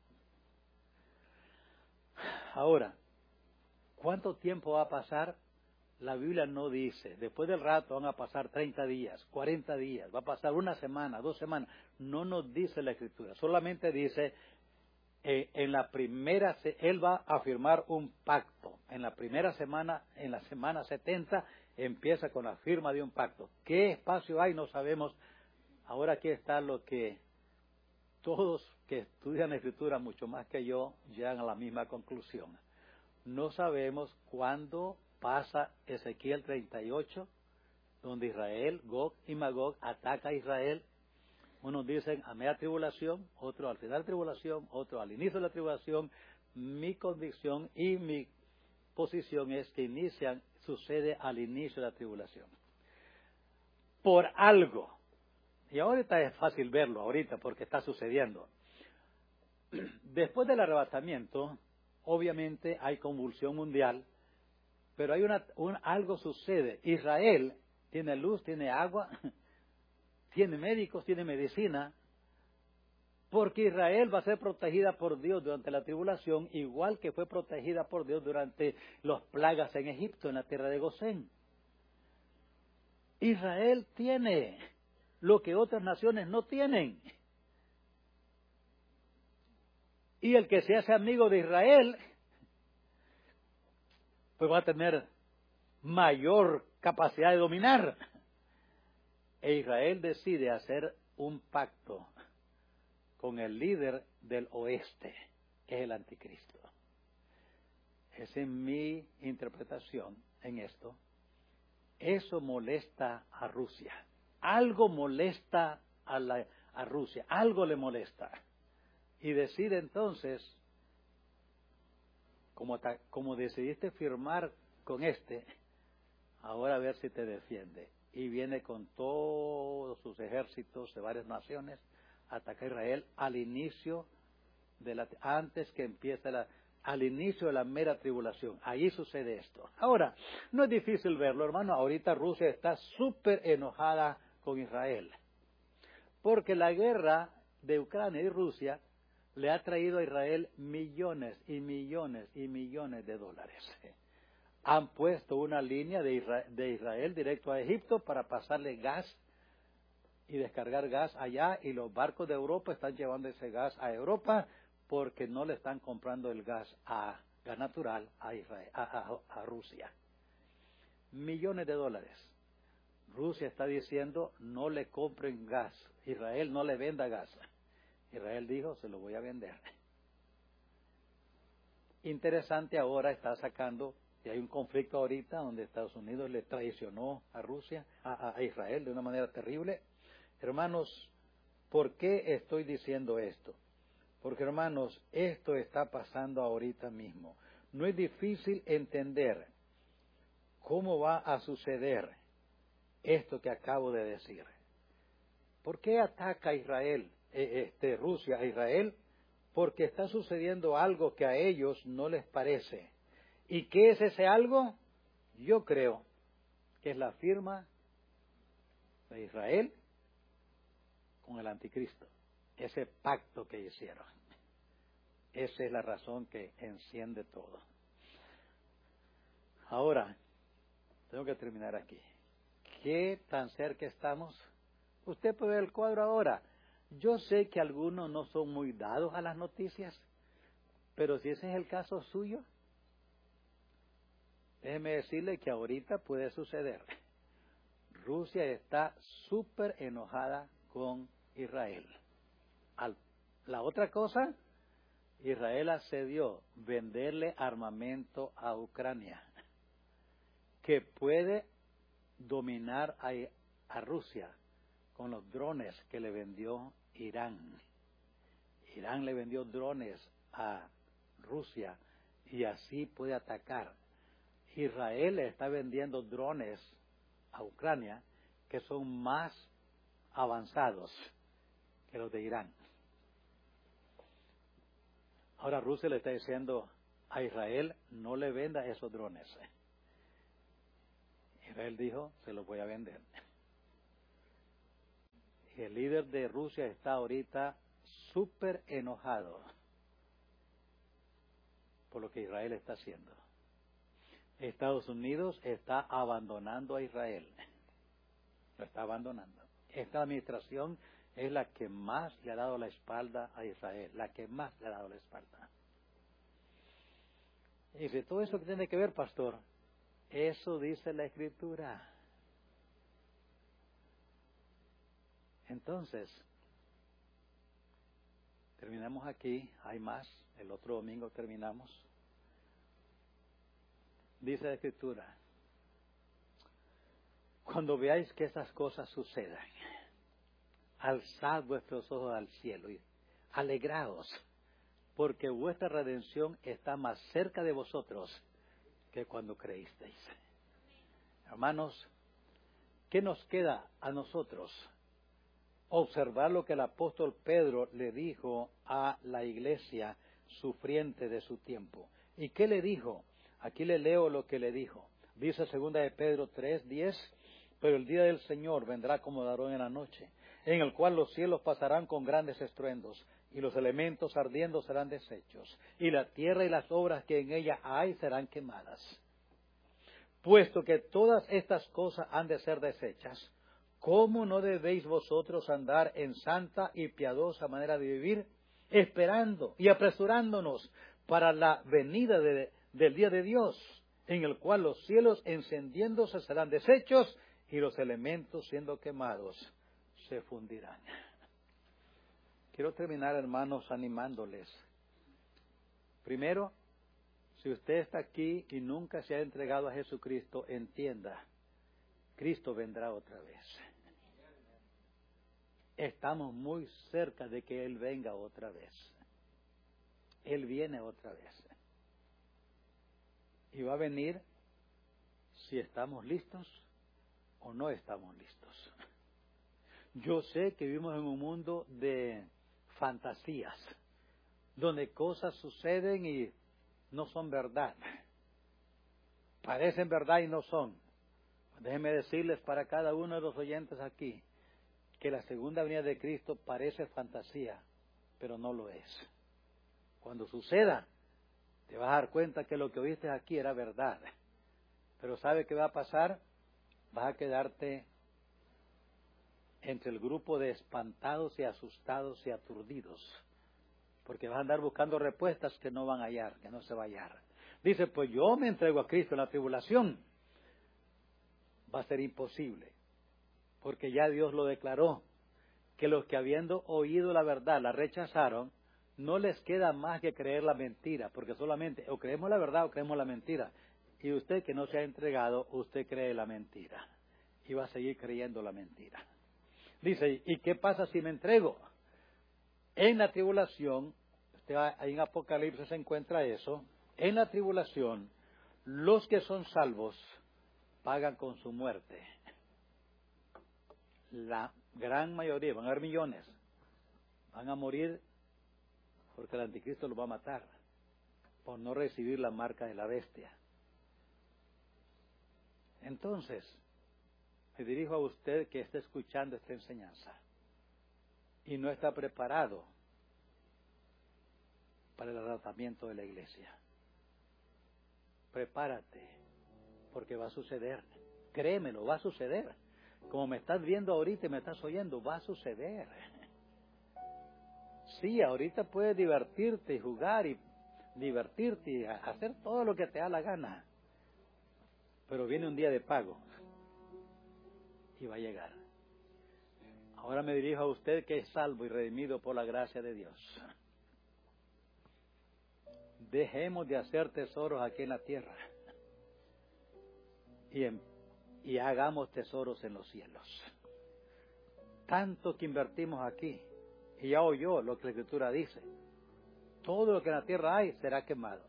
Ahora, ¿cuánto tiempo va a pasar? La Biblia no dice. Después del rato van a pasar 30 días, 40 días, va a pasar una semana, 2 semanas. No nos dice la Escritura. Solamente dice, en la primera, él va a firmar un pacto. En la primera semana, en la semana 70, empieza con la firma de un pacto. ¿Qué espacio hay? No sabemos. Ahora aquí está lo que todos que estudian la Escritura mucho más que yo llegan a la misma conclusión. No sabemos cuándo pasa Ezequiel 38, donde Israel, Gog y Magog, ataca a Israel. Unos dicen a media tribulación, otros al final de la tribulación, otros al inicio de la tribulación. Mi convicción y mi posición es que sucede al inicio de la tribulación. Por algo. Y ahorita es fácil verlo, ahorita, porque está sucediendo. Después del arrebatamiento, obviamente hay convulsión mundial, pero hay algo sucede. Israel tiene luz, tiene agua, tiene médicos, tiene medicina, porque Israel va a ser protegida por Dios durante la tribulación, igual que fue protegida por Dios durante las plagas en Egipto, en la tierra de Gosén. Israel tiene lo que otras naciones no tienen. Y el que se hace amigo de Israel, pues va a tener mayor capacidad de dominar. E Israel decide hacer un pacto con el líder del oeste, que es el anticristo. Esa es mi interpretación en esto. Eso molesta a Rusia. algo molesta a Rusia, algo le molesta. Y decide entonces, como decidiste firmar con ahora a ver si te defiende. Y viene con todos sus ejércitos de varias naciones a atacar a Israel al inicio antes que empiece al inicio de la mera tribulación. Ahí sucede esto. Ahora, no es difícil verlo, hermano. Ahorita Rusia está súper enojada con Israel. Porque la guerra de Ucrania y Rusia le ha traído a Israel millones y millones y millones de dólares. Han puesto una línea de Israel directo a Egipto para pasarle gas y descargar gas allá, y los barcos de Europa están llevando ese gas a Europa porque no le están comprando el gas natural a Rusia. Millones de dólares. Rusia está diciendo, no le compren gas. Israel no le venda gas. Israel dijo, se lo voy a vender. Interesante, ahora está sacando, y hay un conflicto ahorita donde Estados Unidos le traicionó a Rusia, a Israel de una manera terrible. Hermanos, ¿por qué estoy diciendo esto? Porque, hermanos, esto está pasando ahorita mismo. No es difícil entender cómo va a suceder esto que acabo de decir. ¿Por qué ataca Israel, Rusia a Israel? Porque está sucediendo algo que a ellos no les parece. ¿Y qué es ese algo? Yo creo que es la firma de Israel con el anticristo. Ese pacto que hicieron. Esa es la razón que enciende todo. Ahora, tengo que terminar aquí. ¿Qué tan cerca estamos? Usted puede ver el cuadro ahora. Yo sé que algunos no son muy dados a las noticias, pero si ese es el caso suyo, déjeme decirle que ahorita puede suceder. Rusia está súper enojada con Israel. La otra cosa, Israel accedió venderle armamento a Ucrania, que puede dominar a Rusia con los drones que le vendió Irán. Irán le vendió drones a Rusia y así puede atacar. Israel le está vendiendo drones a Ucrania que son más avanzados que los de Irán. Ahora Rusia le está diciendo a Israel, no le venda esos drones. Israel dijo, se los voy a vender. Y el líder de Rusia está ahorita súper enojado por lo que Israel está haciendo. Estados Unidos está abandonando a Israel. Lo está abandonando. Esta administración es la que más le ha dado la espalda a Israel, la que más le ha dado la espalda. Y dice, todo eso que tiene que ver, pastor, eso dice la Escritura. Entonces, terminamos aquí, hay más, el otro domingo terminamos. Dice la Escritura, cuando veáis que esas cosas sucedan, alzad vuestros ojos al cielo y alegraos, porque vuestra redención está más cerca de vosotros que cuando creísteis. Hermanos, ¿qué nos queda a nosotros? Observar lo que el apóstol Pedro le dijo a la iglesia sufriente de su tiempo. ¿Y qué le dijo? Aquí le leo lo que le dijo. Dice 2 de Pedro 3:10, pero el día del Señor vendrá como ladrón en la noche, en el cual los cielos pasarán con grandes estruendos, y los elementos ardiendo serán deshechos, y la tierra y las obras que en ella hay serán quemadas. Puesto que todas estas cosas han de ser deshechas, ¿cómo no debéis vosotros andar en santa y piadosa manera de vivir, esperando y apresurándonos para la venida del día de Dios, en el cual los cielos encendiéndose serán deshechos y los elementos siendo quemados se fundirán? Quiero terminar, hermanos, animándoles. Primero, si usted está aquí y nunca se ha entregado a Jesucristo, entienda, Cristo vendrá otra vez. estamos muy cerca de que Él venga otra vez. Él viene otra vez. Y va a venir si estamos listos o no estamos listos. Yo sé que vivimos en un mundo de fantasías, donde cosas suceden y no son verdad. Parecen verdad y no son. Déjenme decirles para cada uno de los oyentes aquí, que la segunda venida de Cristo parece fantasía, pero no lo es. Cuando suceda, te vas a dar cuenta que lo que oíste aquí era verdad. Pero ¿sabe qué va a pasar? Vas a quedarte entre el grupo de espantados y asustados y aturdidos, porque vas a andar buscando respuestas que no van a hallar, que no se va a hallar. Dice, pues yo me entrego a Cristo en la tribulación. Va a ser imposible, porque ya Dios lo declaró, que los que habiendo oído la verdad la rechazaron, no les queda más que creer la mentira, porque solamente o creemos la verdad o creemos la mentira. Y usted que no se ha entregado, usted cree la mentira, y va a seguir creyendo la mentira. Dice, ¿y qué pasa si me entrego? En la tribulación, ahí en Apocalipsis se encuentra eso, en la tribulación, los que son salvos pagan con su muerte. La gran mayoría, van a haber millones, van a morir porque el anticristo los va a matar por no recibir la marca de la bestia. Entonces, me dirijo a usted que está escuchando esta enseñanza y no está preparado para el arrebatamiento de la iglesia. Prepárate, porque va a suceder. Créemelo, va a suceder. Como me estás viendo ahorita y me estás oyendo, va a suceder. Sí, ahorita puedes divertirte y jugar y divertirte y hacer todo lo que te da la gana. Pero viene un día de pago y va a llegar. Ahora me dirijo a usted que es salvo y redimido por la gracia de Dios. Dejemos de hacer tesoros aquí en la tierra y hagamos tesoros en los cielos. Tanto que invertimos aquí, y ya oyó lo que la Escritura dice, todo lo que en la tierra hay será quemado.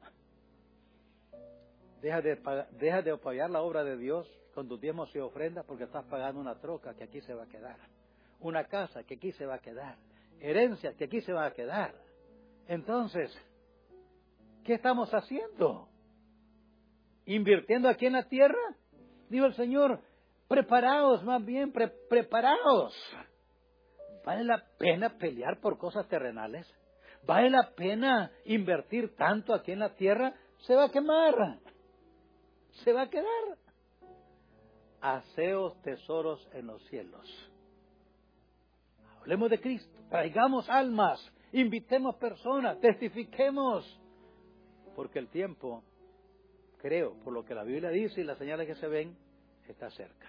Deja de apoyar la obra de Dios con tus diezmos y ofrendas, porque estás pagando una troca que aquí se va a quedar, una casa que aquí se va a quedar, herencia que aquí se va a quedar. Entonces, ¿qué estamos haciendo? ¿Invirtiendo aquí en la tierra? Dijo el Señor, preparaos, más bien, preparaos. ¿Vale la pena pelear por cosas terrenales? ¿Vale la pena invertir tanto aquí en la tierra? Se va a quemar. Se va a quedar. Haceos tesoros en los cielos. Hablemos de Cristo. Traigamos almas. Invitemos personas. Testifiquemos. Porque el tiempo, creo, por lo que la Biblia dice y las señales que se ven, está cerca.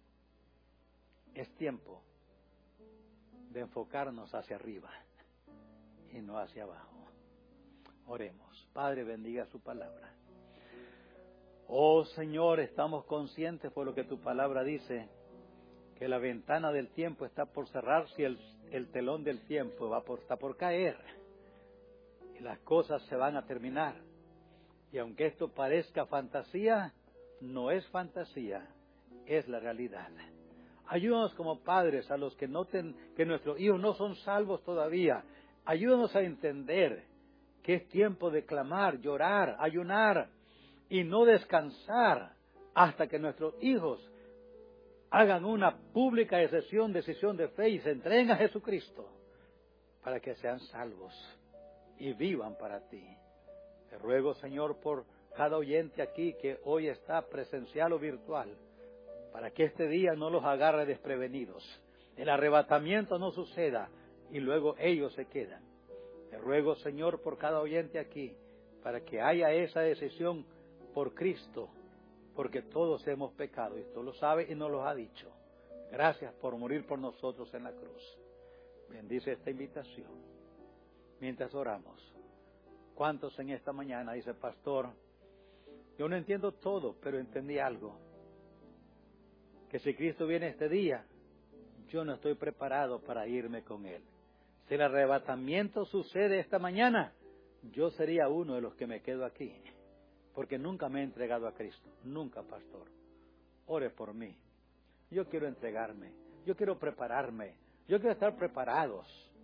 Es tiempo de enfocarnos hacia arriba y no hacia abajo. Oremos. Padre, bendiga su palabra. Oh Señor, estamos conscientes por lo que tu palabra dice, que la ventana del tiempo está por cerrarse y el telón del tiempo está por caer. Y las cosas se van a terminar. Y aunque esto parezca fantasía, no es fantasía, es la realidad. Ayúdanos como padres a los que noten que nuestros hijos no son salvos todavía. Ayúdanos a entender que es tiempo de clamar, llorar, ayunar y no descansar hasta que nuestros hijos hagan una pública decisión de fe y se entreguen a Jesucristo para que sean salvos y vivan para ti. Te ruego, Señor, por cada oyente aquí que hoy está presencial o virtual, para que este día no los agarre desprevenidos, el arrebatamiento no suceda y luego ellos se quedan. Te ruego, Señor, por cada oyente aquí, para que haya esa decisión por Cristo, porque todos hemos pecado y tú lo sabes y nos lo ha dicho. Gracias por morir por nosotros en la cruz. Bendice esta invitación mientras oramos. ¿Cuántos en esta mañana dice, pastor, yo no entiendo todo, pero entendí algo? Que si Cristo viene este día, yo no estoy preparado para irme con Él. Si el arrebatamiento sucede esta mañana, yo sería uno de los que me quedo aquí, porque nunca me he entregado a Cristo, nunca, pastor. Ore por mí. Yo quiero entregarme, yo quiero prepararme, yo quiero estar preparado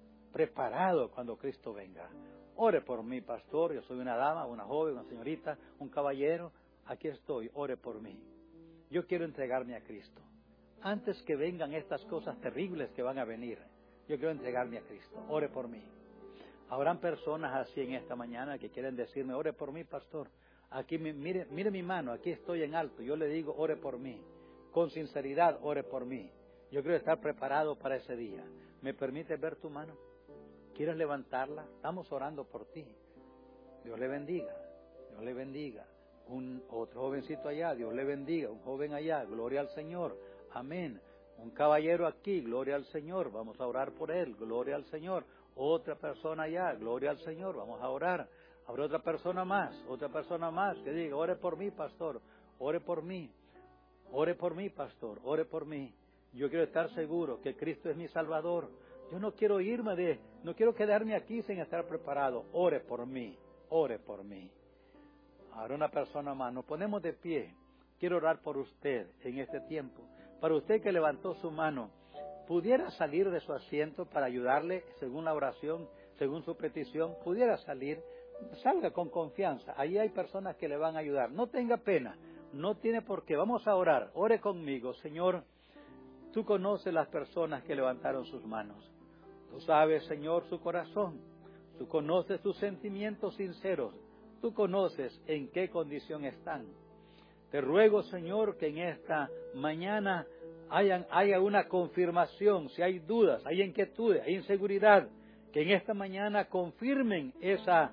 cuando Cristo venga. Ore por mí, pastor. Yo soy una dama, una joven, una señorita, un caballero. Aquí estoy, ore por mí. Yo quiero entregarme a Cristo. Antes que vengan estas cosas terribles que van a venir, yo quiero entregarme a Cristo. Ore por mí. Habrán personas así en esta mañana que quieren decirme, ore por mí, pastor. Aquí, mire mi mano, aquí estoy en alto. Yo le digo, ore por mí. Con sinceridad, ore por mí. Yo quiero estar preparado para ese día. ¿Me permite ver tu mano? ¿Quieres levantarla? Estamos orando por ti. Dios le bendiga. Dios le bendiga. Otro jovencito allá, Dios le bendiga. Un joven allá, gloria al Señor. Amén. Un caballero aquí, gloria al Señor. Vamos a orar por él, gloria al Señor. Otra persona allá, gloria al Señor. Vamos a orar. Habrá otra persona más que diga, ore por mí, pastor. Ore por mí. Ore por mí, pastor. Ore por mí. Yo quiero estar seguro que Cristo es mi Salvador. Yo no quiero no quiero quedarme aquí sin estar preparado. Ore por mí. Ore por mí. Ahora una persona más. Nos ponemos de pie. Quiero orar por usted en este tiempo. Para usted que levantó su mano, pudiera salir de su asiento para ayudarle según la oración, según su petición, pudiera salir. Salga con confianza. Ahí hay personas que le van a ayudar. No tenga pena. No tiene por qué. Vamos a orar. Ore conmigo. Señor, tú conoces las personas que levantaron sus manos. Tú sabes, Señor, su corazón. Tú conoces sus sentimientos sinceros. Tú conoces en qué condición están. Te ruego, Señor, que en esta mañana haya una confirmación. Si hay dudas, hay inquietudes, hay inseguridad, que en esta mañana confirmen esa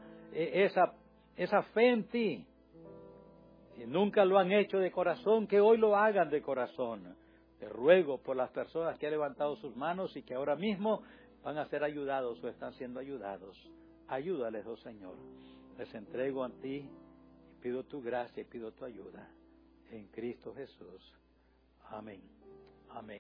fe en ti. Si nunca lo han hecho de corazón, que hoy lo hagan de corazón. Te ruego por las personas que han levantado sus manos y que ahora mismo van a ser ayudados o están siendo ayudados. Ayúdales, oh Señor. Les entrego a ti y pido tu gracia y pido tu ayuda. En Cristo Jesús. Amén. Amén.